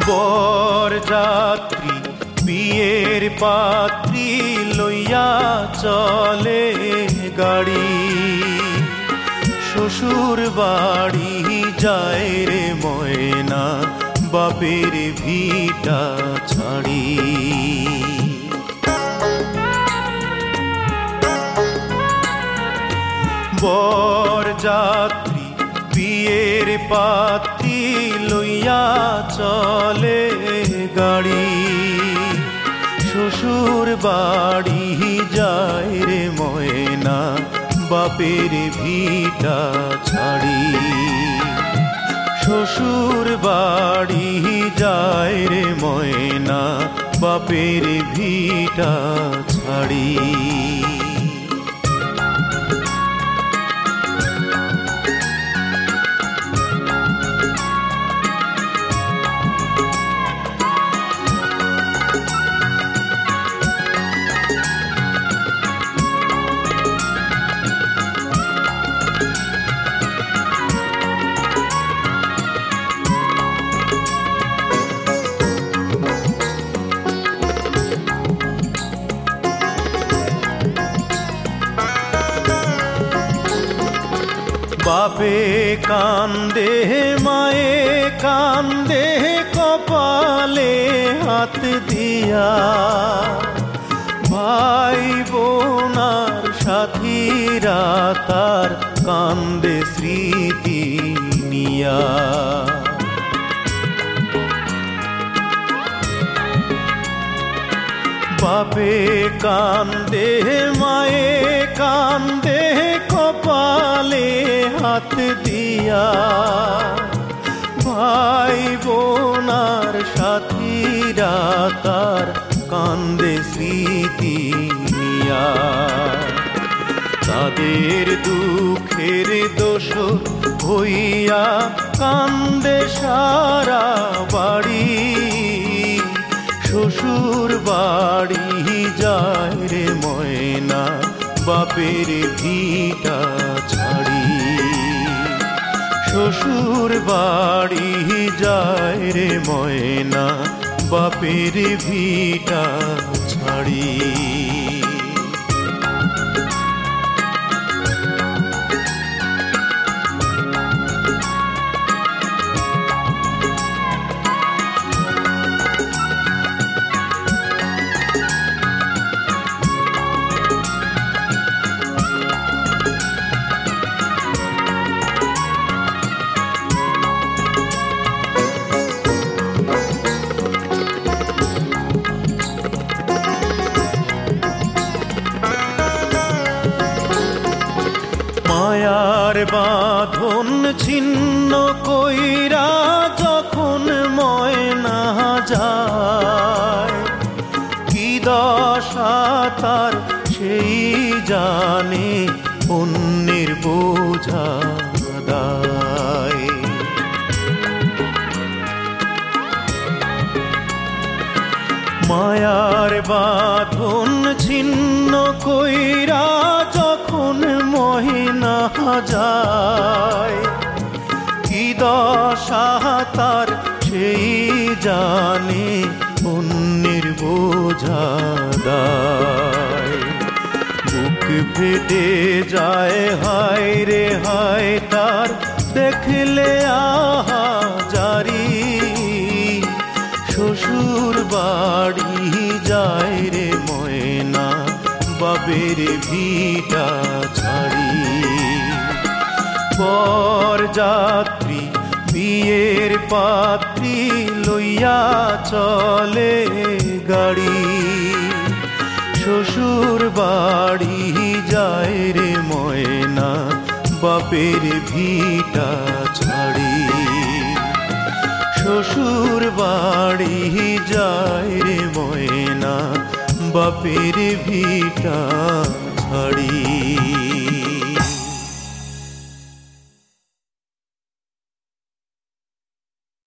বরযাত্রী বিয়ের পাত্রী লইয়া চলে গাড়ি, শ্বশুর বাড়ি যায় রে ময়না বাপের ভিটা ছাড়ি। বরযাত্রী বিয়ের পাত্রী লইয়া চলে গাড়ি, শ্বশুর বাড়ি যায় রে ময়না বাপের ভিটা ছাড়ি। শ্বশুর বাড়ি যায় রে ময়না বাপের ভিটা ছাড়ি। বাপে কান্দে মায়ে কান্দে কপালে হাত দিয়া, ভাই বোনার সাথীরা তার কান্দে স্মৃতি নিয়া। বাপে কান্দে মায়ে কান্দে কপালে হাত দিয়া, ভাই বোনার সাথীরা তার কান্দে স্মৃতি নিয়া। তাদের দুঃখের দোষ হইয়া কান্দে সারা বাড়ি, শ্বশুর বাড়ি যায় রে ময়না বাপের ভিটা ছাড়ি। শ্বশুর বাড়ি যায় রে ময়না বাপের ভিটা ছাড়ি। মায়ার বাঁধন ছিন্ন কইরা যখন ময়না যায়, কি দশা তার সেই জানে অন্যের বোঝা দায়। মায়ার বাঁধন ছিন্ন কইরা যখন ময়না যায়, কি দশা তার সেই জানে অন্যের বোঝা দায়। বুক ফেটে যায় হায় রে হায় তার দেখলে আহা জারি, শ্বশুর বাড়ি যায় রে ময়না বাপের ভিটা ছাড়ি। বরযাত্রী বিয়ের পাত্রী লইয়া চলে গাড়ি, শ্বশুর বাড়ি যায় রে ময়না বাপের ভিটা ছাড়ি। শ্বশুর বাড়ি যায় রে ময়না বাপের ভিটা